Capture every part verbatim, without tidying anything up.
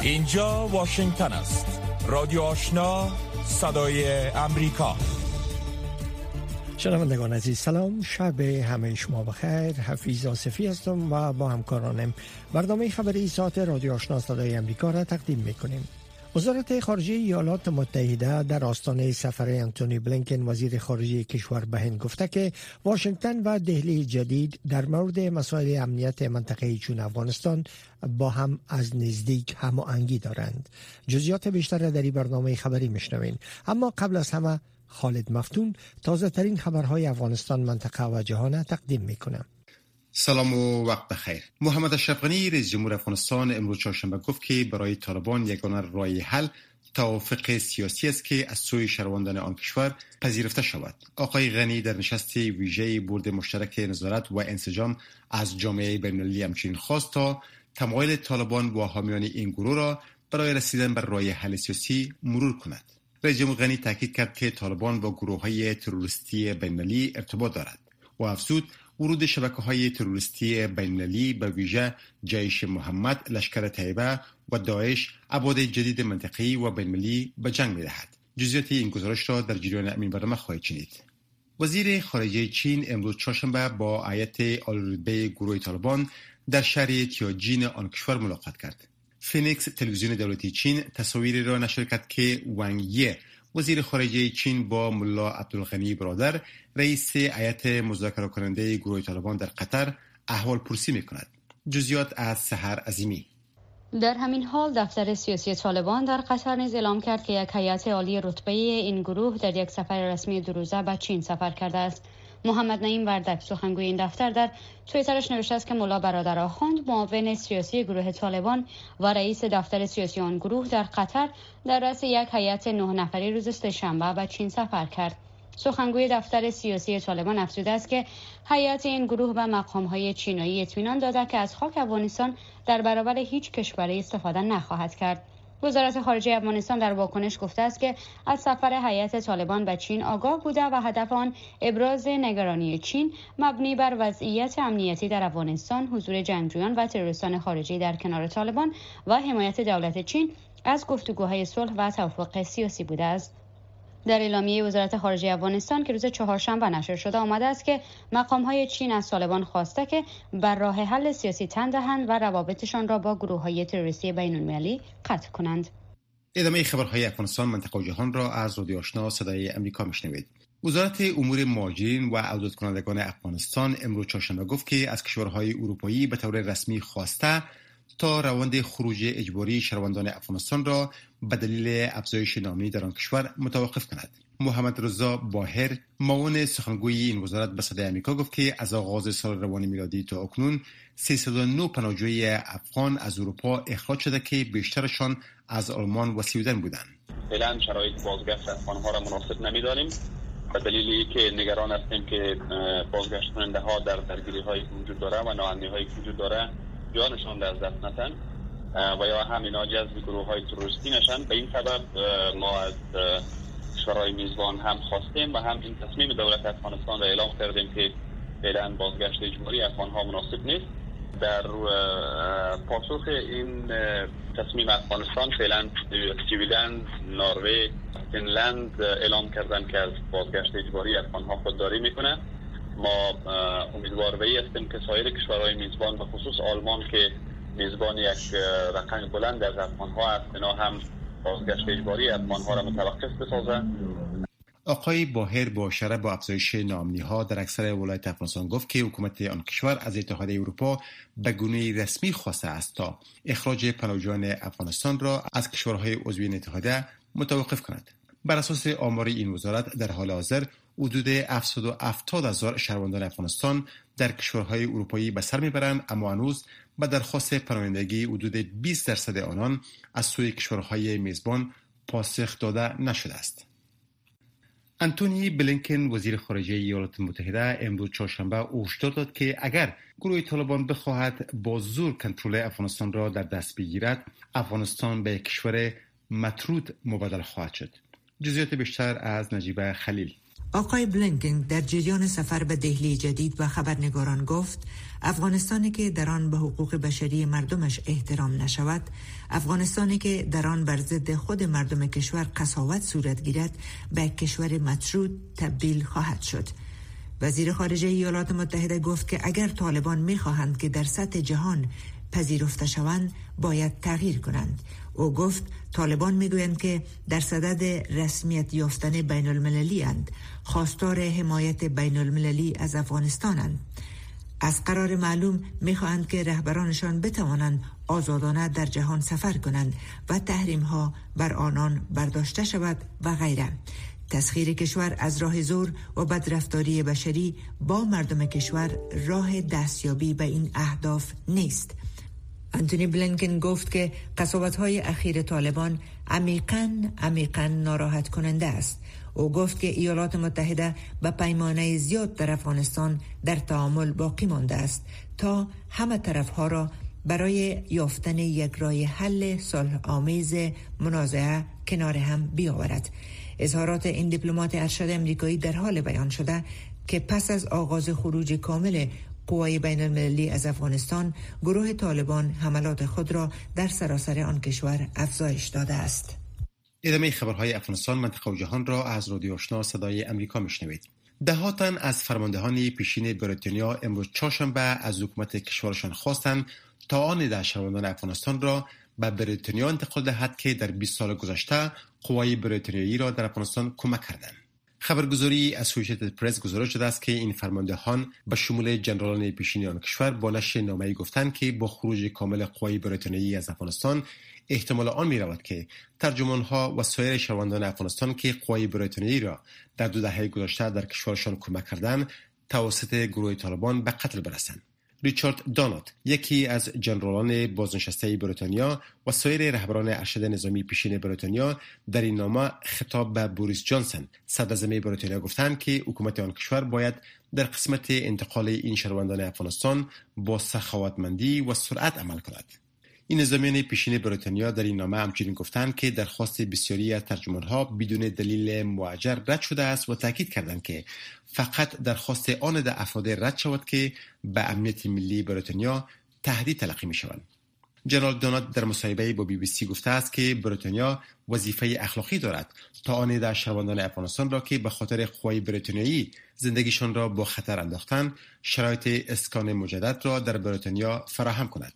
اینجا واشنگتن است. رادیو آشنا، صدای امریکا. شنوندگان عزیز سلام، شب همه شما بخیر. حفیظ آصفی هستم و با همکارانم برنامه خبری ساعت رادیو آشنا صدای امریکا را تقدیم میکنیم. وزارت خارجه ایالات متحده در آستانه سفر انتونی بلینکن وزیر خارجه کشور به هند گفته که واشنگتن و دهلی جدید در مورد مسائل امنیت منطقه چون افغانستان با هم از نزدیک هماهنگی دارند. جزئیات بیشتر در این برنامه خبری میشنوین، اما قبل از همه خالد مفتون تازه ترین خبرهای افغانستان، منطقه و جهان تقدیم میکنه. سلام و وقت بخیر. محمد اشرف غنی رئیس جمهور افغانستان امروز چهارشنبه گفت که برای طالبان یگانه راه حل توافق سیاسی است که از سوی شهروندان آن کشور پذیرفته شود. آقای غنی در نشست ویژه بورد مشترک نظارت و انسجام از جامعه بین‌المللی همچنین خواست تا تمایل طالبان و حامیان این گروه را برای رسیدن به راه حل سیاسی مرور کند. رئیس جمهور غنی تاکید کرد که طالبان با گروه‌های تروریستی بین‌المللی ارتباط دارد و افزود ورود شبکه‌های تروریستی بین‌المللی به ویژه جیش محمد، لشکر طیبه و داعش ابعاد جدید منطقه‌ای و بین‌المللی به جنگ می‌دهد. جزئیات این گزارش را در جریان همین برنامه خواهید شنید. وزیر خارجه چین امروز چهارشنبه با هیئت عالی‌الرتبه گروه طالبان در شهر تیانجین آن کشور ملاقات کرد. فینیکس تلویزیون دولتی چین تصاویری را نشر کرد که وانگ یی وزیر خارجه چین با ملا عبدالغنی برادر رئیس هیئت مذاکره کننده گروه طالبان در قطر احوال پرسی می‌کند. جزئیات از سحر عظیمی. در همین حال دفتر سیاسی طالبان در قطر نیز اعلام کرد که یک هیئت عالی رتبه این گروه در یک سفر رسمی دو روزه به چین سفر کرده است. محمد نعیم وردک سخنگوی این دفتر در توییترش نوشته است که ملا برادر آخوند معاون سیاسی گروه طالبان و رئیس دفتر سیاسی آن گروه در قطر در رأس یک هیئت نه نفری روز سه‌شنبه به چین سفر کرد. سخنگوی دفتر سیاسی طالبان افزوده است که هیئت این گروه به مقام‌های چینایی اطمینان داده که از خاک افغانستان در برابر هیچ کشوری استفاده نخواهد کرد. وزارت خارجه افغانستان در واکنش گفته است که از سفر هیئت طالبان به چین آگاه بوده و هدف آن ابراز نگرانی چین مبنی بر وضعیت امنیتی در افغانستان، حضور جنگجویان و تروریستان خارجی در کنار طالبان و حمایت دولت چین از گفتگوهای صلح و توافق سیاسی بوده است. در اعلامیه وزارت خارجه افغانستان که روز چهارشنبه نشر شده آمده است که مقام‌های چین از طالبان خواسته که بر راه حل سیاسی تن دهند و روابطشان را با گروه‌های تروریستی بین‌المللی قطع کنند. ادامه خبرهای افغانستان، منطقه و جهان را از رادیو آشنا صدای امریکا میشنوید. وزارت امور مهاجرین و عودت کنندگان افغانستان امروز چهارشنبه گفت که از کشورهای اروپایی به طور رسمی خواسته تا روند خروج اجباری شهروندان افغانستان را به دلیل افزایش نامنی در آن کشور متوقف کند. محمد رضا باهر معاون سخنگوی این وزارت به صدای آمریکا گفت که از آغاز سال روان میلادی تا اکنون سیصد و نه پناهجوی افغان از اروپا اخراج شده که بیشترشان از آلمان و سویدن بودند. فعلا شرایط بازگشت افغان‌ها را مناسب نمی‌دانیم به دلیلی که نگران هستیم که بازگشت کننده‌ها در درگیری‌های وجود داره و ناامنی‌هایی وجود داره جانشان در دست نتن و یا هم اینا جذب گروه های تروریستی نشن. به این سبب ما از کشورهای میزبان هم خواستیم و هم این تصمیم دولت افغانستان را اعلام کردیم که فعلا بازگشت اجباری افغانها مناسب نیست. در پاسخ این تصمیم افغانستان فعلا سویدن، نروژ، فنلند اعلام کردن که از بازگشت اجباری افغانها خودداری میکنه. ما امیدوار به این هستیم که سایر کشورهای میزبان به خصوص آلمان که میزبان یک رقم بلند از افغان‌ها است، اینا هم بازگشت اجباری افغان‌ها را متوقف بسازند. آقای باهر با اشاره به افزایش ناامنی‌ها در اکثر ولایات افغانستان گفت که حکومت آن کشور از اتحادیه اروپا به گونه رسمی خواسته است تا اخراج پناهجویان افغانستان را از کشورهای عضو این اتحادیه متوقف کند. بر اساس آمار این وزارت در حال حاضر حدود هفتصد و هفتاد هزار شهروندان افغانستان در کشورهای اروپایی به سر میبرند، اما هنوز به درخواست پناهندگی حدود بیست درصد آنان از سوی کشورهای میزبان پاسخ داده نشده است. انتونی بلینکن وزیر خارجه ایالات متحده امروز چهارشنبه هشدار داد که اگر گروه طالبان بخواهد با زور کنترل افغانستان را در دست بگیرد، افغانستان به کشور مطرود مبادله خواهد شد. جزئیات بیشتر از نجیبه خلیل. آقای بلینکن در جریان سفر به دهلی جدید و خبرنگاران گفت افغانستانی که در آن به حقوق بشری مردمش احترام نشود، افغانستانی که در آن بر ضد خود مردم کشور قساوت صورت گیرد، به کشور مطرود تبدیل خواهد شد. وزیر خارجه ایالات متحده گفت که اگر طالبان می‌خواهند که در سطح جهان پذیرفته شوند، باید تغییر کنند. او گفت طالبان میگویند که در صدد رسمیت یافتن بین المللی اند، خواستار حمایت بین المللی از افغانستان اند. از قرار معلوم میخواهند که رهبرانشان بتوانند آزادانه در جهان سفر کنند و تحریم ها بر آنان برداشته شود و غیره. تسخیر کشور از راه زور و بدرفتاری بشری با مردم کشور راه دستیابی به این اهداف نیست. انتونی بلینکن گفت که قساوت‌های اخیر طالبان عمیقاً عمیقاً ناراحت کننده است. او گفت که ایالات متحده به پیمانه زیاد در افغانستان در تعامل باقی مانده است تا همه طرف‌ها را برای یافتن یک راه حل صلح آمیز منازعه کنار هم بیاورد. اظهارات این دیپلمات ارشد امریکایی در حال بیان شده که پس از آغاز خروج کامل قوای بین المللی از افغانستان، گروه طالبان حملات خود را در سراسر آن کشور افزایش داده است. ادامه خبرهای افغانستان، منطقه و جهان را از رادیو آشنا صدای امریکا میشنوید. ده تن از فرماندهان پیشین بریتانیا امروز چهارشنبه از حکومت کشورشان خواستند تا آن ده شهروندان افغانستان را به بریتانیا انتقال دهد که در بیست سال گذشته قوای بریتانیایی را در افغانستان کمک کردند. خبرگزاری اسوسییتد پرس گزارش داده است که این فرماندهان به شمول جنرالان پیشین آن کشور با نشر نامه‌ای گفتند که با خروج کامل قوای بریتانیایی از افغانستان احتمال آن می رود که ترجمانها و سایر شهروندان افغانستان که قوای بریتانیایی را در دو دهه گذشته در کشورشان کمک کردند توسط گروه طالبان به قتل برسند. ریچارد دانات، یکی از جنرالان بازنشسته بریتانیا و سایر رهبران ارشد نظامی پیشین بریتانیا، در این نامه خطاب به بوریس جانسون صدراعظم بریتانیا گفتند که حکومت آن کشور باید در قسمت انتقال این شهروندان افغانستان با سخاوتمندی و سرعت عمل کند. این نظامیان پیشین بریتانیا در این نامه همچنین گفتند که درخواست بسیاری از ترجمانها بدون دلیل معجر رد شده است و تاکید کردند که فقط درخواست آن ده افراد رد شود که به امنیت ملی بریتانیا تهدید تلقی می شوند. جنرال دونات در مصاحبه با بی بی سی گفته است که بریتانیا وظیفه اخلاقی دارد تا آن ده شهروندان افغانستان را که به خاطر قوای بریتانیایی زندگیشان را با خطر انداختند شرایط اسکان مجدد را در بریتانیا فراهم کند.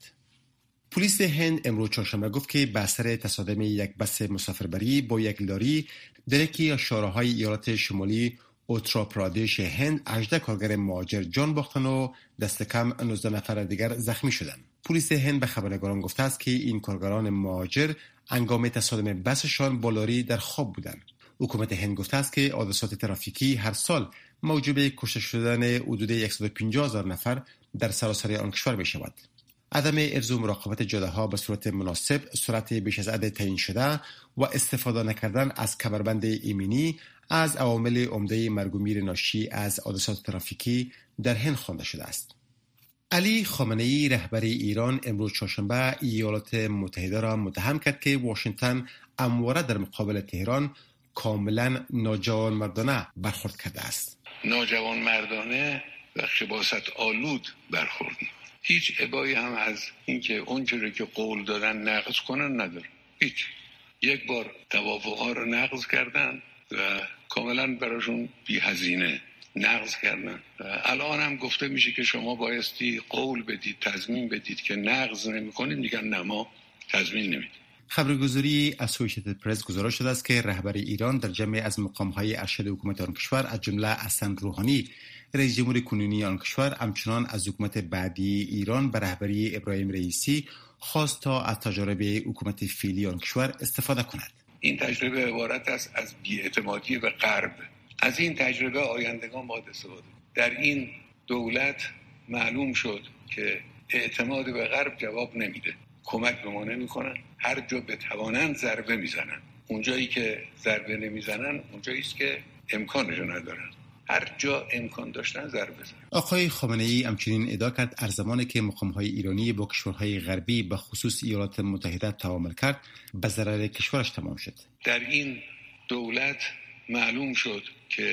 پلیس هند امروز چهارشنبه گفت که به اثر تصادم یک بس مسافربری با یک لاری در یکی از شهرهای ایالت شمالی اوترا پرادش هند هجده کارگر مهاجر جان باختند و دست کم نوزده نفر دیگر زخمی شدند. پلیس هند به خبرنگاران گفته است که این کارگران مهاجر هنگام تصادم بسشان با لاری در خواب بودند. حکومت هند گفته است که حادثات ترافیکی هر سال موجب کشته شدن حدود صد و پنجاه هزار نفر در سراسر آن کشور می شود. عدم ارز و مراقبت جاده‌ها به صورت مناسب، سرعت بیش از حد تعیین شده و استفاده نکردن از کمربند ایمنی از عوامل عمده مرگ و میر ناشی از حادثات ترافیکی در هند خوانده شده است. علی خامنه‌ای رهبر ایران امروز چهارشنبه ایالات متحده را متهم کرد که واشنگتن همواره در مقابل تهران کاملا ناجوانمردانه برخورد کرده است. ناجوانمردانه و خباثت آلود برخورد. هیچ ابایی هم از اینکه اونجوری که قول دادن نقض کنن نداره. هیچ. یک بار توافق‌ها رو نقض کردن و کاملا براشون بی هزینه نقض کردن. الان هم گفته میشه که شما بایستی قول بدید، تضمین بدید که نقض نمی‌کنید، میگن نه ما تضمین نمیدیم. خبرگزاری اسوسییتد پرس گزارش داده است که رهبر ایران در جمع از مقام‌های ارشد حکومت آن کشور از جمله حسن روحانی رئیس جمهور کنونی آن کشور همچنان از حکومت بعدی ایران به رهبری ابراهیم رئیسی خواست تا از تجارب حکومت فعلی آن کشور استفاده کند. این تجربه عبارت است از بی‌اعتمادی به غرب. از این تجربه آیندگان باید استفاده. در این دولت معلوم شد که اعتماد به غرب جواب نمیده. کمک به ما نمی‌کنن. هر جا بتوانند ضربه میزنن. اونجایی که ضربه نمیزنن اونجایی است که امکانش ندارن. هر جا امکان داشتن ضربه بزنن. آقای خامنه‌ای همچنین ادعا کرد هر زمانی که مقام‌های ایرانی با کشورهای غربی به خصوص ایالات متحده تعامل کرد به ضرر کشورش تمام شد. در این دولت معلوم شد که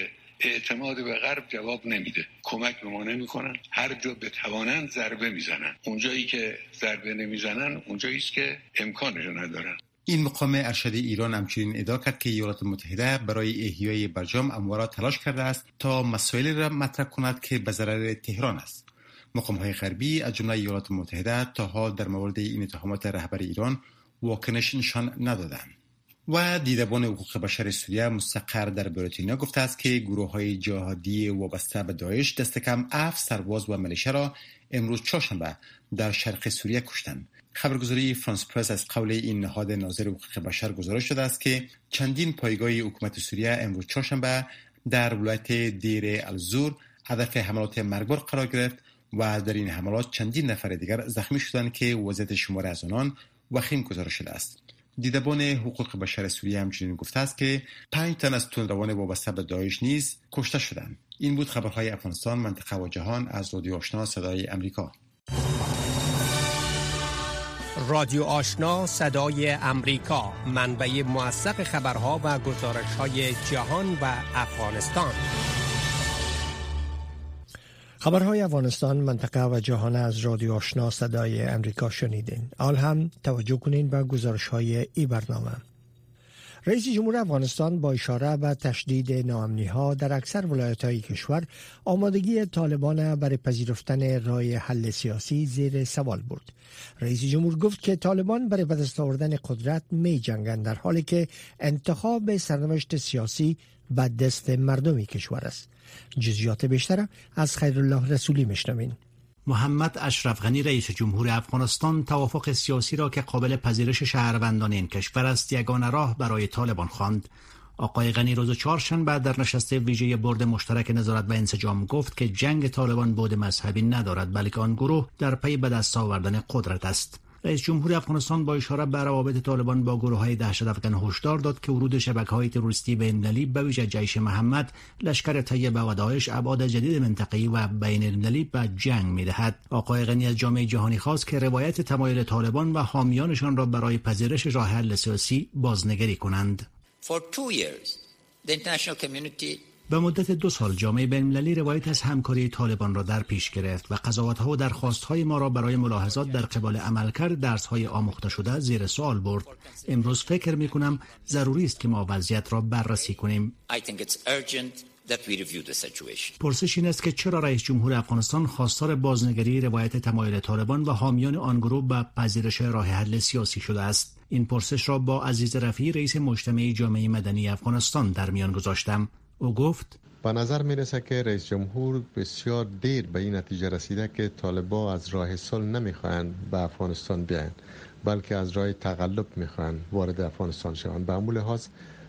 اعتماد به غرب جواب نمیده، کمک به ما نمیکنن، هر جا بتوانند ضربه میزنن. اونجایی که ضربه نمیزنن اونجایی است که امکانش ندارن. این مقام ارشد ایران همچنین ادعا کرد که ایالات متحده برای احیای برجام اموارا تلاش کرده است تا مسائلی را مطرح کند که به ضرر تهران است. مقام‌های غربی از جمله ایالات متحده تا حال در مورد این اتهامات رهبر ایران واکنش نشان ندادند. و دیدبان حقوق بشر سوریه مستقر در بریتانیا گفته است که گروه‌های جهادی وابسته به داعش دست کم هفت سرباز و ملیشه را امروز چهارشنبه در شرق سوریه کشتند. خبرگزاری فرانس پرس از قول این نهاد ناظر حقوق بشر گزارش داده است که چندین پایگاه حکومت سوریه امروز چهارشنبه در ولایت دیر الزور هدف حملات مرگبار قرار گرفت و در این حملات چندین نفر دیگر زخمی شدند که وضعیت شمار از آنان وخیم گزارش شده است. دیدبان حقوق بشر سوریه همچنین گفته است که پنج تن از تندروان وابسته به داعش نیز کشته شدند. این بود خبرهای افغانستان، منطقه و جهان از رادیو آشنا صدای امریکا. رادیو آشنا صدای امریکا، منبع موثق خبرها و گزارش‌های جهان و افغانستان. خبرهای افغانستان، منطقه و جهان از رادیو آشنا صدای امریکا شنیدین. حال هم توجه کنین به گزارش‌های این برنامه. رئیس جمهور افغانستان با اشاره به تشدید ناامنی‌ها در اکثر ولایت‌های کشور آمادگی طالبان برای پذیرفتن راه حل سیاسی زیر سوال برد. رئیس جمهور گفت که طالبان برای به دست آوردن قدرت می جنگند، در حالی که انتخاب سرنوشت سیاسی به دست مردم کشور است. جزئیات بیشتر از خیرالله رسولی میشنوین. محمد اشرف غنی رئیس جمهور افغانستان توافق سیاسی را که قابل پذیرش شهروندان این کشور است یگانه راه برای طالبان خواند. آقای غنی روز چهارشنبه در نشست ویژه بورد مشترک نظارت و انسجام گفت که جنگ طالبان بعد مذهبی ندارد، بلکه آن گروه در پی به دست آوردن قدرت است. رئیس جمهور افغانستان با اشاره به روابط طالبان با گروه‌های دهشت‌افکن هشدار داد که ورود شبکه‌های تروریستی بین‌المللی به ویژه جیش محمد، لشکر طیبه و داعش ابعاد جدید منطقه‌ای و بین‌المللی به جنگ می‌دهد. آقای غنی از جامعه جهانی خواست که روایت تمایل طالبان و حامیانشان را برای پذیرش راه حل سیاسی بازنگری کنند. For two years, the international community به مدت دو سال جامعه بین‌المللی روایت از همکاری طالبان را در پیش گرفت و قضاوت‌ها و درخواست‌های ما را برای ملاحظات در قبال عملکرد درس‌های آموخته شده زیر سوال برد. امروز فکر می‌کنم ضروری است که ما وضعیت را بررسی کنیم. I think it's urgent that we review the situation. پرسش این است که چرا رئیس جمهور افغانستان خواستار بازنگری روایت تمایل طالبان و حامیان آن گروه به پذیرش راه حل سیاسی شده است؟ این پرسش را با عزیز رفیعی رئیس مجتمع جامعه مدنی افغانستان در میان گذاشتم. او گفت به نظر میرسه که رئیس جمهور بسیار دیر به این نتیجه رسیده که طالبان از راه صلح نمیخواهند به افغانستان بیاین، بلکه از راه تقلب میخواهند وارد افغانستان شوند. به همون لحاظ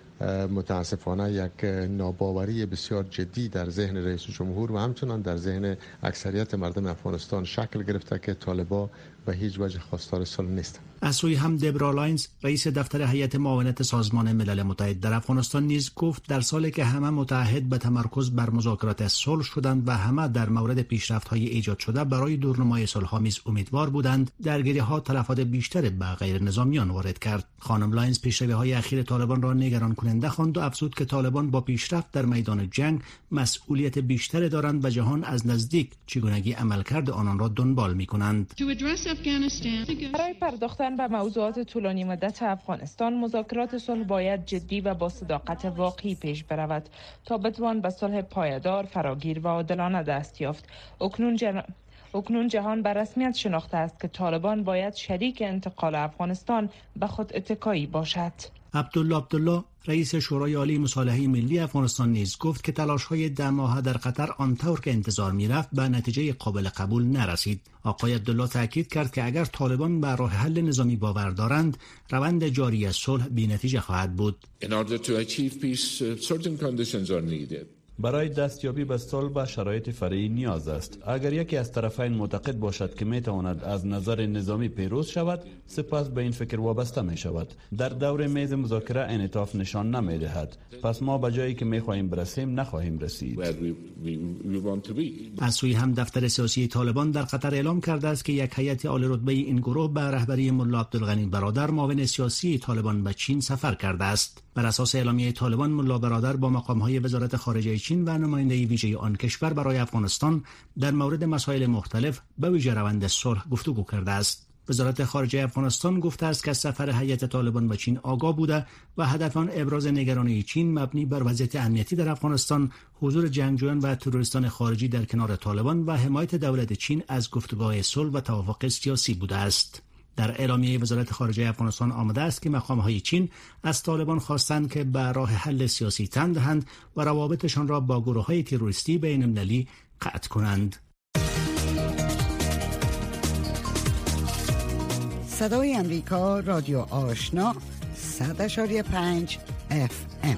متاسفانه یک ناباوری بسیار جدی در ذهن رئیس جمهور و همچنان در ذهن اکثریت مردم افغانستان شکل گرفته که طالبان به هیچ وجه خواستار صلح نیستند. از سوی هم دبرا لاینز رئیس دفتر هیئت معاونت سازمان ملل متحد در افغانستان نیز گفت در سالی که همه متعهد به تمرکز بر مذاکرات صلح شدند و همه در مورد پیشرفت‌های ایجاد شده برای دورنمای صلح‌آمیز امیدوار بودند، درگیری‌ها تلفات بیشتر به غیر نظامیان وارد کرد. خانم لاینز پیشروی‌های اخیر طالبان را نگران کننده خواند و افزود که طالبان با پیشرفت در میدان جنگ مسئولیت بیشتری دارند و جهان از نزدیک چگونگی عملکرد آنان را دنبال می‌کنند. برای پرداختن به موضوعات طولانی مدت افغانستان، مذاکرات صلح باید جدی و با صداقت واقعی پیش برود تا بتوان به صلح پایدار، فراگیر و عادلانه دست یافت. اکنون جن... اکنون جهان به رسمیت شناخته است که طالبان باید شریک انتقال افغانستان به خود اتکایی باشد. عبدالله عبدالله رئیس شورای عالی مصالحه ملی افغانستان نیز گفت که تلاش‌های ده ماهه در قطر آنطور که انتظار می‌رفت به نتیجه قابل قبول نرسید. آقای عبدالله تاکید کرد که اگر طالبان به راه حل نظامی باور دارند، روند جاری از صلح بی‌نتیجه خواهد بود. In order to achieve peace, certain conditions are needed. برای دستیابی به صلح و شرایط فرعی نیاز است. اگر یکی از طرفین معتقد باشد که میتواند از نظر نظامی پیروز شود، سپس به این فکر وابسته می شود. در دور میز مذاکره انعطاف نشان نمی دهد. پس ما به جایی که می خواهیم برسیم نخواهیم رسید. از سوی هم دفتر سیاسی طالبان در قطر اعلام کرده است که یک هیئت عالی رتبه این گروه به رهبری ملا عبدالغنی برادر معاون سیاسی طالبان به چین سفر کرده است. بر اساس اعلامیه طالبان، ملا برادر با مقام‌های وزارت خارجه چین و نماینده ویژه آن کشور برای افغانستان در مورد مسائل مختلف به ویژه روند صلح گفتگو کرده است. وزارت خارجه افغانستان گفته است که سفر هیئت طالبان به چین آگاه بوده و هدف آن ابراز نگرانی چین مبنی بر وضعیت امنیتی در افغانستان، حضور جنگجویان و تروریستان خارجی در کنار طالبان و حمایت دولت چین از گفتگوهای صلح و توافق سیاسی بوده است. در اعلامیه وزارت خارجه افغانستان آمده است که مقام‌های چین از طالبان خواستند که به راه حل سیاسی تن دهند و روابطشان را با گروه‌های تروریستی بین‌المللی قطع کنند. صدای امریکا، رادیو آشنا، صد و پنج اف ام.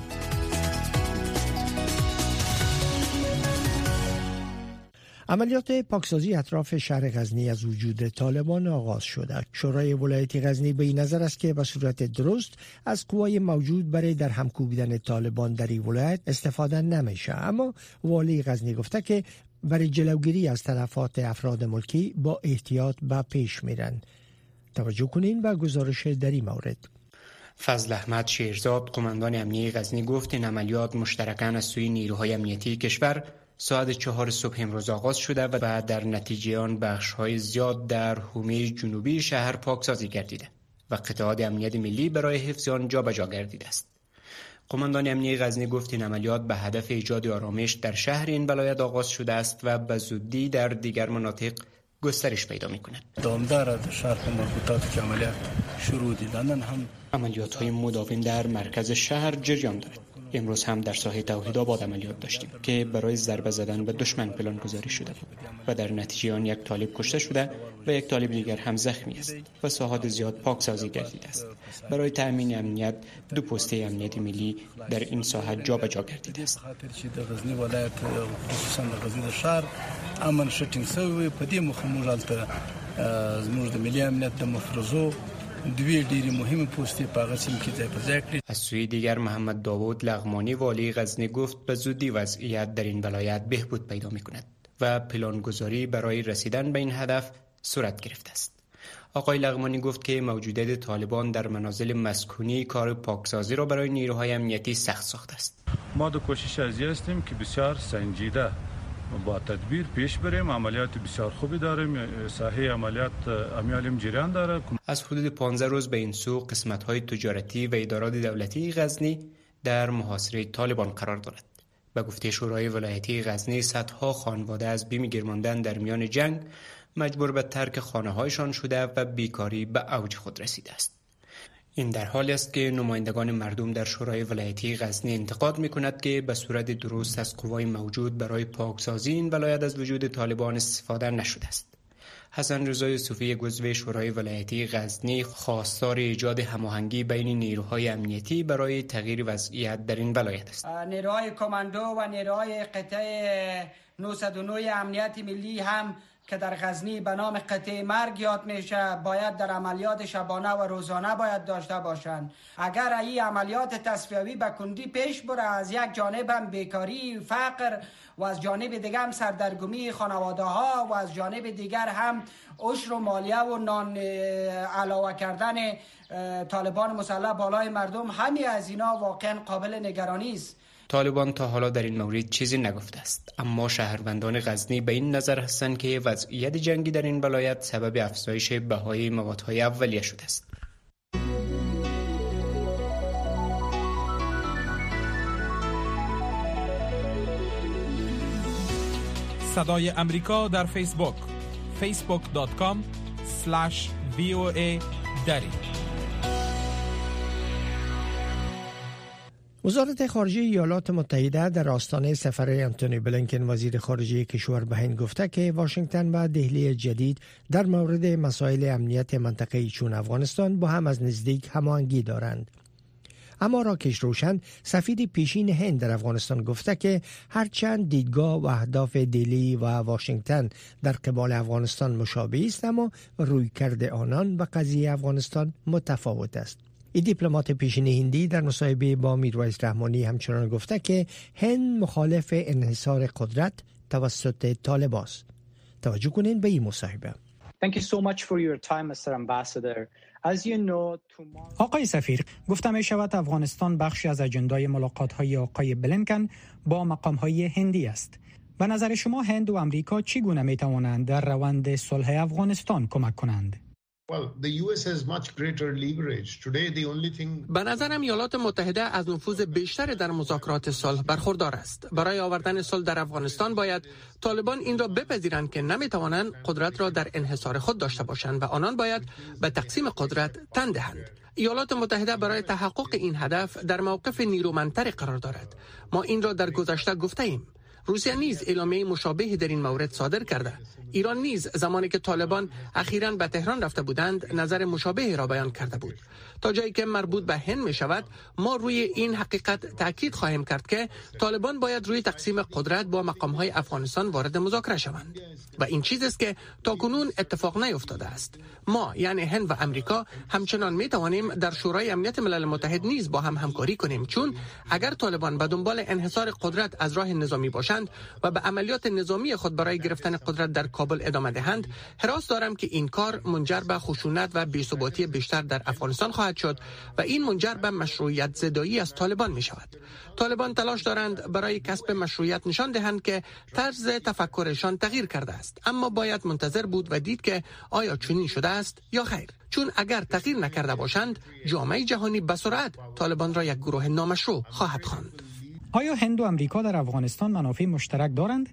عملیات پاکسازی اطراف شهر غزنی از وجود طالبان آغاز شده. شورای ولایتی غزنی به این نظر است که به صورت درست از قوای موجود برای در هم کوبیدن طالبان در این ولایت استفاده نمیشه، اما والی غزنی گفته که برای جلوگیری از تلفات افراد ملکی با احتیاط به پیش میرن. توجه کنین به گزارش در این مورد. فضل احمد شیرزاد، قماندان امنیه غزنی، گفت این عملیات مشترکاً از سوی نیروهای امنیتی کشور ساعت چهار صبح امروز آغاز شده و در نتیجه آن بخش‌های زیاد در حومه جنوبی شهر پاکسازی گردیده و قطعات امنیت ملی برای حفظ آن جابجا گردیده است. قماندان امنیه غزنی گفت این عملیات به هدف ایجاد آرامش در شهر این ولایت آغاز شده است و به زودی در دیگر مناطق گسترش پیدا می‌کند. دامدار در شهر مربوطات که عملیات شروع دیدن هم عملیات‌های مداوم در مرکز شهر جریان دارد. امروز هم در ساحه توحیدآباد عملیات داشتیم که برای ضربه زدن به دشمن پلان گذاری شده بود و در نتیجه آن یک طالب کشته شده و یک طالب دیگر هم زخمی است و ساحات زیاد پاکسازی گردیده است. برای تأمین امنیت دو پسته امنیت ملی در این ساحه جابجا گردیده است. در غزنی ولایت خصوصا در غزنی شهر امن شټینګ شوی په دې مخه موږ هلته زموږ د ملي امنیت د مفروضو دوی ډیری مهمه پوسټې په هغه سیمه کې ځای په ځای کړي. از سوی دیگر محمد داوود لغمانی والی غزنی گفت به زودی وضعیت در این ولایت بهبود پیدا می‌کند و پلانگذاری برای رسیدن به این هدف صورت گرفته است. آقای لغمانی گفت که موجودیت طالبان در منازل مسکونی کار پاکسازی را برای نیروهای امنیتی سخت ساخته است. ما در کوشش ازی هستیم که بسیار سنجیده با تدبیر پیش بریم. عملیات بسیار خوبی داریم. ساحه عملیات امیالیم جریان داره. از حدود پانزده روز به این سو قسمت‌های تجارتی و ادارات دولتی غزنی در محاصره طالبان قرار دارد. به گفته شورای ولایتی غزنی، صدها خانواده از بیم گیر ماندن در میان جنگ مجبور به ترک خانه‌هایشان شده و بیکاری به اوج خود رسیده است. این در حالی است که نمایندگان مردم در شورای ولایتی غزنی انتقاد می‌کند که به صورت درست از قوای موجود برای پاکسازی این ولایت از وجود طالبان استفاده نشده است. حسن رضای صوفی، عضو شورای ولایتی غزنی، خواستار ایجاد هماهنگی بین نیروهای امنیتی برای تغییر وضعیت در این ولایت است. نیروهای کماندو و نیروهای قطعه نهصد و نه امنیت ملی هم که در غزنی به نام قطعه مرگ یاد میشه باید در عملیات شبانه و روزانه باید داشته باشند. اگر این عملیات تصفیوی به کندی پیش بره، از یک جانب هم بیکاری، فقر و از جانب دیگر هم سردرگمی خانواده ها و از جانب دیگر هم عشر و مالیه و نان علاوه کردن طالبان مسلح بالای مردم، همه از اینا واقعا قابل نگرانی است. طالبان تا حالا در این مورد چیزی نگفته است، اما شهروندان غزنی به این نظر هستند که وضعیت جنگی در این ولایت سبب افزایش بهای موادهای اولیه شده است. صدای امریکا در فیسبوک فیسبوک دات کام اسلش وی او ای دری. وزارت خارجه ایالات متحده در آستانه سفر انتونی بلینکن وزیر خارجه کشور به هند گفته که واشنگتن و دهلی جدید در مورد مسائل امنیت منطقه‌ای چون افغانستان با هم از نزدیک هماهنگی دارند. اما راکش روشن، سفیر پیشین هند در افغانستان گفته که هرچند دیدگاه و اهداف دهلی و واشنگتن در قبال افغانستان مشابه است، اما رویکرد آنان به قضیه افغانستان متفاوت است. این دیپلمات پیشین هندی در مصاحبه با میرویس رحمانی همچنان گفته که هند مخالف انحصار قدرت توسط طالبان است. توجه کنین به این مصاحبه. Thank you so much for your time, Mister Ambassador. As you know, tomorrow... آقای سفیر، گفته می شود افغانستان بخشی از اجندای ملاقات‌های آقای بلینکن با مقام‌های هندی است. به نظر شما هند و امریکا چگونه می توانند در روند صلح افغانستان کمک کنند؟ به نظرم ایالات متحده از نفوذ بیشتر در مذاکرات صلح برخوردار است. برای آوردن صلح در افغانستان باید طالبان این را بپذیرند که نمیتوانند قدرت را در انحصار خود داشته باشند و آنان باید به تقسیم قدرت تن دهند. ایالات متحده برای تحقق این هدف در موقف نیرومندتری قرار دارد. ما این را در گذشته گفته ایم. روسیه نیز اعلامیه مشابهی در این مورد صادر کرده. ایران نیز زمانی که طالبان اخیراً به تهران رفته بودند نظر مشابهی را بیان کرده بود. تا جایی که مربوط به هند می شود ما روی این حقیقت تاکید خواهیم کرد که طالبان باید روی تقسیم قدرت با مقام‌های افغانستان وارد مذاکره شوند و این چیزی است که تاکنون اتفاق نیفتاده است. ما یعنی هند و امریکا همچنان می توانیم در شورای امنیت ملل متحد نیز با هم همکاری کنیم، چون اگر طالبان به دنبال انحصار قدرت از راه نظامی باشند و به عملیات نظامی خود برای گرفتن قدرت در کابل ادامه دهند، هراس دارم که این کار منجر به خشونت و بی‌ثباتی بیشتر در افغانستان خواهد شد و این منجر به مشروعیت زدایی از طالبان می شود. طالبان تلاش دارند برای کسب مشروعیت نشان دهند که طرز تفکرشان تغییر کرده است، اما باید منتظر بود و دید که آیا چنین شده است یا خیر، چون اگر تغییر نکرده باشند جامعه جهانی به سرعت طالبان را یک گروه نامشروع خواهد خواند. آیا هند و امریکا در افغانستان منافع مشترک دارند؟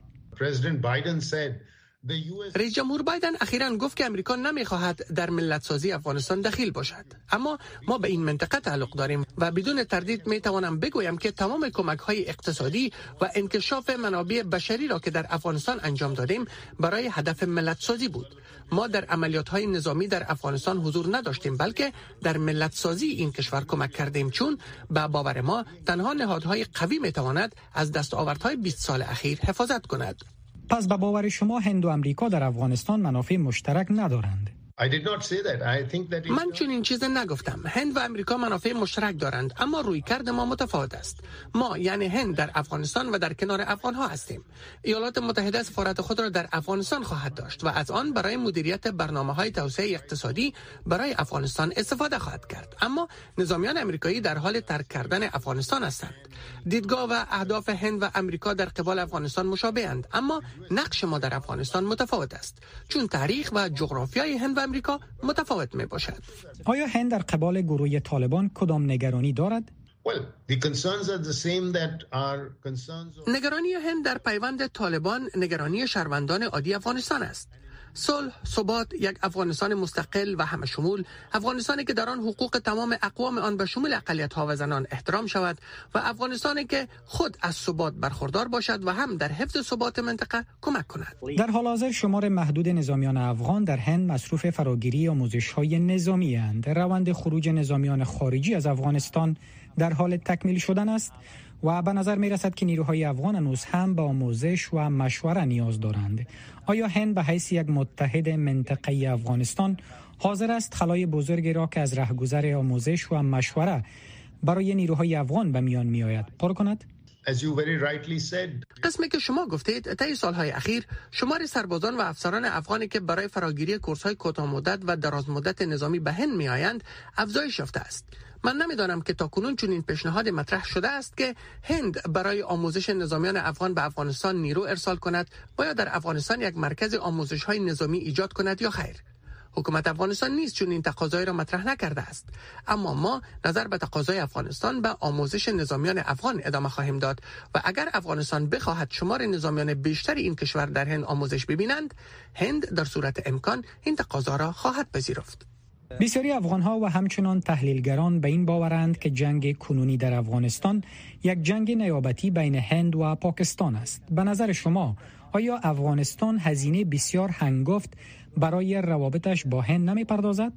رئیس جمهور بایدن اخیراً گفت که امریکا نمیخواهد در ملت سازی افغانستان دخیل باشد، اما ما به این منطقه تعلق داریم و بدون تردید میتوانم بگویم که تمام کمک‌های اقتصادی و انکشاف منابع بشری را که در افغانستان انجام دادیم برای هدف ملت سازی بود. ما در عملیات‌های نظامی در افغانستان حضور نداشتیم، بلکه در ملت سازی این کشور کمک کردیم، چون به باور ما تنها نهادهای قوی میتواند از دستاوردهای بیست سال اخیر حفاظت کند. پس به باور شما هند و امریکا در افغانستان منافع مشترک ندارند؟ من چنین چیز نگفتم. هند و امریکا منافع مشترک دارند، اما رویکرد ما متفاوت است. ما یعنی هند در افغانستان و در کنار افغانها هستیم. ایالات متحده سفارت خود را در افغانستان خواهد داشت و از آن برای مدیریت برنامه‌های توسعه اقتصادی برای افغانستان استفاده خواهد کرد. اما نظامیان امریکایی در حال ترک کردن افغانستان هستند. دیدگاه و اهداف هند و امریکا در قبال افغانستان مشابه‌اند، اما نقش ما در افغانستان متفاوت است، چون تاریخ و جغرافیای هند و امریکا متفاوت می باشد. آیا هند در قبال گروه طالبان کدام نگرانی دارد؟ نگرانی هند در پیوند طالبان نگرانی شهروندان عادی افغانستان است. صلح، ثبات، یک افغانستان مستقل و همه شمول، افغانستانی که در آن حقوق تمام اقوام آن به شمول اقلیت‌ها و زنان احترام شود و افغانستانی که خود از ثبات برخوردار باشد و هم در حفظ ثبات منطقه کمک کند. در حال حاضر شمار محدود نظامیان افغان در هند مصروف فراگیری آموزش‌های نظامی اند. روند خروج نظامیان خارجی از افغانستان در حال تکمیل شدن است و به نظر می رسد که نیروهای افغان هنوز هم به آموزش و مشوره نیاز دارند. آیا هند به حیث یک متحد منطقه‌ای افغانستان حاضر است خلای بزرگی را که از رهگذر آموزش و مشوره برای نیروهای افغان به میان می آید پر کند؟ قسمی که شما گفتید، طی سالهای اخیر شمار سربازان و افسران افغانی که برای فراگیری کورس‌های کوتاه مدت و دراز مدت نظامی به هند می آیند افزایش یافته است. من نمیدانم که تاکنون چون این پیشنهاد مطرح شده است که هند برای آموزش نظامیان افغان به افغانستان نیرو ارسال کند و یا در افغانستان یک مرکز آموزش‌های نظامی ایجاد کند یا خیر. حکومت افغانستان نیز چون این تقاضای را مطرح نکرده است، اما ما نظر به تقاضای افغانستان به آموزش نظامیان افغان ادامه خواهیم داد و اگر افغانستان بخواهد شمار نظامیان بیشتر این کشور در هند آموزش ببینند، هند در صورت امکان این تقاضا را خواهد پذیرفت. بسیاری افغان‌ها و همچنان تحلیلگران به این باورند که جنگ کنونی در افغانستان یک جنگ نیابتی بین هند و پاکستان است. به نظر شما آیا افغانستان هزینه بسیار هنگفت برای روابطش با هند نمی‌پردازد؟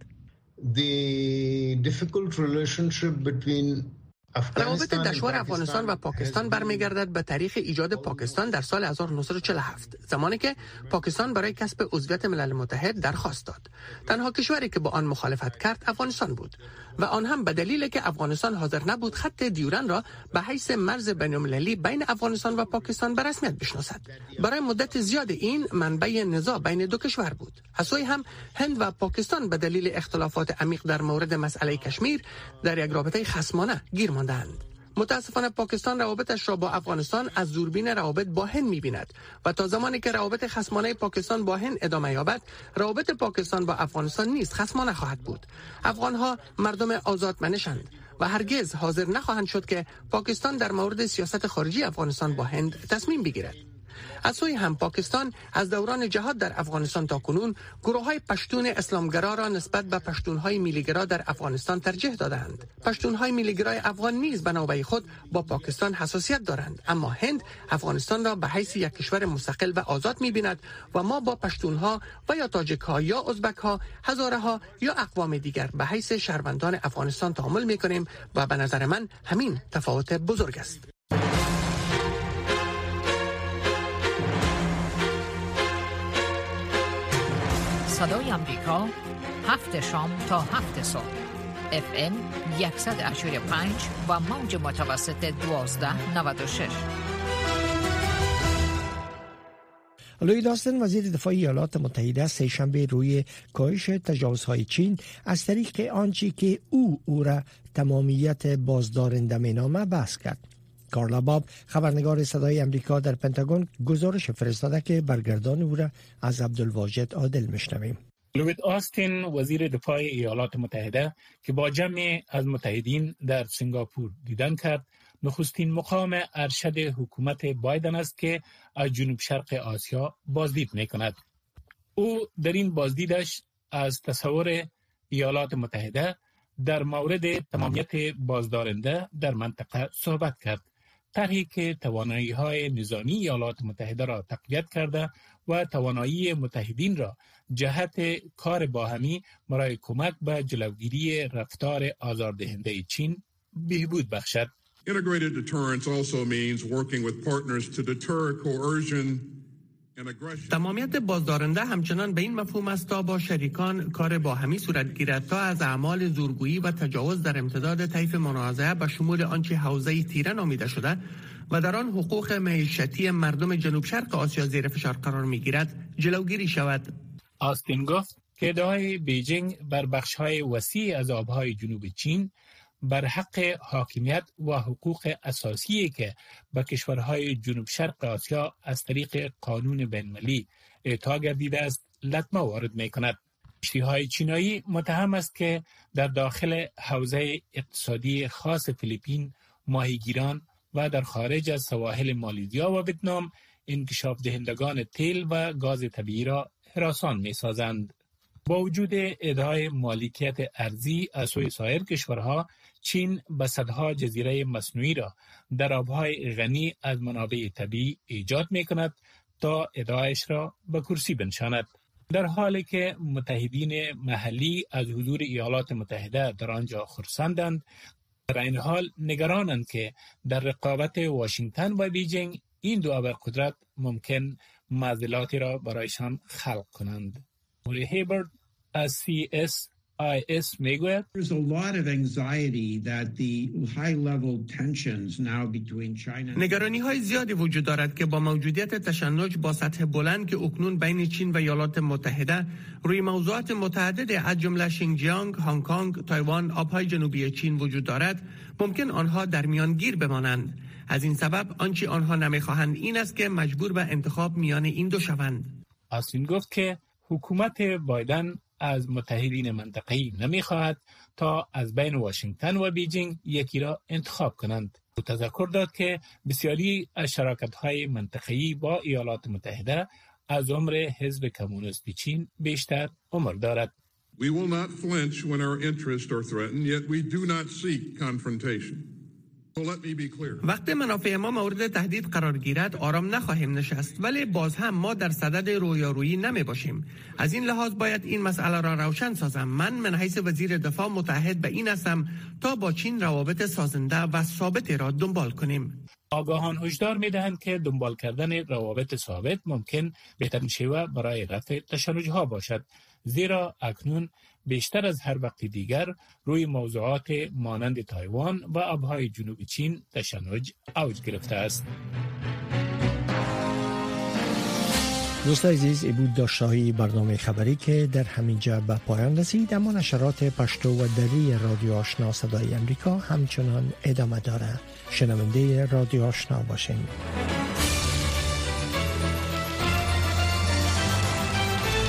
روابط دشوار افغانستان و پاکستان برمیگردد به تاریخ ایجاد پاکستان در سال هزار و نهصد و چهل و هفت، زمانی که پاکستان برای کسب عضویت ملل متحد درخواست داد. تنها کشوری که با آن مخالفت کرد افغانستان بود. و آن هم به دلیل که افغانستان حاضر نبود خط دیورند را به حیث مرز بین‌المللی بین افغانستان و پاکستان به رسمیت بشناسد. برای مدت زیاد این منبع نزاع بین دو کشور بود. از سوی هم هند و پاکستان به دلیل اختلافات عمیق در مورد مسئله کشمیر در یک رابطه خصمانه گیر ماندند. متاسفانه پاکستان روابطش را با افغانستان از دوربین روابط با هند می‌بیند و تا زمانی که روابط خصمانه پاکستان با هند ادامه یابد، روابط پاکستان با افغانستان نیز خصمانه خواهد بود. افغان‌ها مردم آزادمنشند و هرگز حاضر نخواهند شد که پاکستان در مورد سیاست خارجی افغانستان با هند تصمیم بگیرد. از سوی هم پاکستان از دوران جهاد در افغانستان تا کنون گروه‌های پشتون اسلامگرا را نسبت به پشتون‌های میلیگرا در افغانستان ترجیح دادند. پشتون‌های میلیگرای افغان نیز به نوبه خود با پاکستان حساسیت دارند، اما هند افغانستان را به حیث یک کشور مستقل و آزاد می‌بیند و ما با پشتون‌ها و یا تاجک‌ها یا ازبک‌ها، هزاره‌ها یا اقوام دیگر به حیث شهروندان افغانستان تعامل می‌کنیم و به نظر من همین تفاوت بزرگ است. صدای امریکا، هفت شام تا هفت صبح، اف ام صد و هشتاد و پنج و موج متوسط دوازده نود و شش. لوید آستن وزیر دفاع ایالات متحده سه‌شنبه روی کاهش تجاوزهای چین از طریق آنچه که او او را تمامیت بازدارنده مینامه بحث کرد. کارلا باب خبرنگار صدای امریکا در پنتاگون گزارش فرستاده که برگردان او را از عبدالواجد عادل میشنویم. لوید آستین وزیر دفاع ایالات متحده که با جمع از متحدین در سنگاپور دیدن کرد، نخستین مقام ارشد حکومت بایدن است که از جنوب شرق آسیا بازدید میکند. او در این بازدیدش از تصور ایالات متحده در مورد تمامیت بازدارنده در منطقه صحبت کرد، طرحی که توانایی‌های نظامی ایالات متحده را تقویت کرده و توانایی متحدین را جهت کار باهمی برای کمک به جلوگیری رفتار آزاردهنده چین بهبود بخشد. Integrated deterrence also means working with partners to deter coercion. تمامیت بازدارنده همچنان به این مفهوم است تا با شریکان کار باهمی صورت گیرد تا از اعمال زورگویی و تجاوز در امتداد طیف منازعه به شمول آنچه حوزه تیره نامیده شده و در آن حقوق معیشتی مردم جنوب شرق آسیا زیر فشار قرار میگیرد جلوگیری شود. آستین گفت که ادعای بیجینگ بر بخش‌های وسیع از آب‌های جنوب چین بر حق حاکمیت و حقوق اساسی که به کشورهای جنوب شرق آسیا از طریق قانون بین‌المللی اعطا گردیده است لطمه وارد می‌کند. کشتی‌های چینایی متهم است که در داخل حوزه اقتصادی خاص فیلیپین، ماهیگیران و در خارج از سواحل مالیزیا و ویتنام انکشاف دهندگان تیل و گاز طبیعی را هراسان می‌سازند. با وجود ادعای مالکیت ارضی از سوی سایر کشورها، چین به صدها جزیره مصنوعی را در آبهای غنی از منابع طبیعی ایجاد می‌کند تا ادعایش را به کرسی بنشاند. در حالی که متحدین محلی از حضور ایالات متحده در آنجا خرسندند، در این حال نگرانند که در رقابت واشنگتن و بیجینگ این دو ابرقدرت ممکن معضلاتی را برایشان خلق کنند. موری هیبرد از سی اس آی اس میگوید نگرانی های زیادی وجود دارد که با موجودیت تشنج با سطح بلند که اکنون بین چین و ایالات متحده روی موضوعات متعدد از جمله شینجیانگ، هنگ کنگ، تایوان، آبهای جنوبی چین وجود دارد، ممکن آنها در میان گیر بمانند. از این سبب آنچه آنها نمیخواهند این است که مجبور به انتخاب میان این دو شوند. آستین گفت که حکومت بایدن از متحدین منطقه‌ای نمی‌خواهد تا از بین واشنگتن و بیجینگ یکی را انتخاب کنند. او تذکر داد که بسیاری از شراکت‌های منطقه‌ای با ایالات متحده از عمر حزب کمونیست چین بیشتر عمر دارد. We will not flinch when our interests are threatened, yet we do not seek confrontation. وقتی منافع ما مورد تهدید قرار گیرد آرام نخواهیم نشست، ولی باز هم ما در صدد رویارویی نمی باشیم. از این لحاظ باید این مسئله را روشن سازم. من من حیث وزیر دفاع متعهد به این هستم تا با چین روابط سازنده و ثابت را دنبال کنیم. آگاهان هشدار می‌دهند که دنبال کردن روابط ثابت ممکن بهترین شیوه برای رفع تشنج‌ها باشد، زیرا اکنون بیشتر از هر وقت دیگر روی موضوعات مانند تایوان و آبهای جنوب چین تشنج اوج گرفته است. دوستان عزیز، این بود داشته‌های برنامه خبری که در همینجا به پایان رسید، اما نشرات پشتو و دری رادیو آشنا صدای امریکا همچنان ادامه داره. شنونده رادیو آشنا باشین.